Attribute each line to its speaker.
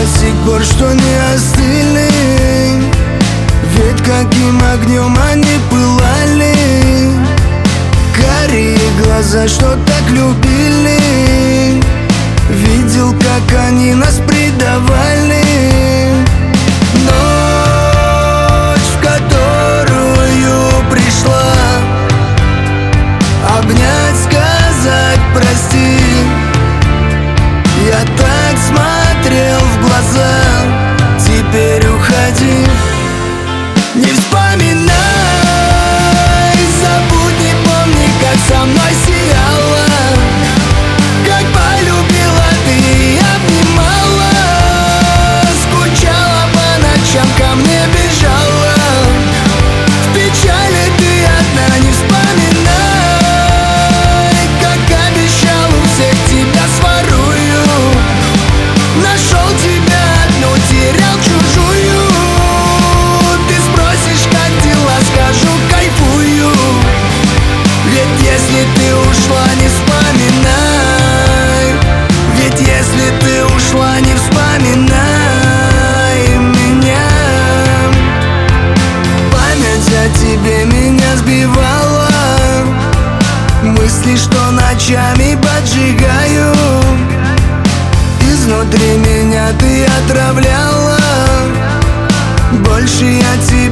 Speaker 1: сих пор, что не остыли. Ведь каким огнем они пылали. Карие глаза, что так любили. Видел, как они нас предавали. Ночь, в которую пришла обнять, сказать прости. Я так смотрел в глаза, теперь уходи. Не вспоминай, забудь, не помни, как со мной сияла, как полюбила ты и обнимала, скучала по ночам, ко мне бежала. В печали ты одна, не вспоминай, как обещал, у всех тебя сворую. Нашел тебя одну, терял чужую. Ты спросишь, как дела, скажу, кайфую. Ведь если ты ушла, не вспоминай. Ведь если ты ушла, не вспоминай меня. Память о тебе меня сбивала. Мысли, что ночами поджигаю. Изнутри меня ты отравляла. Больше я тебя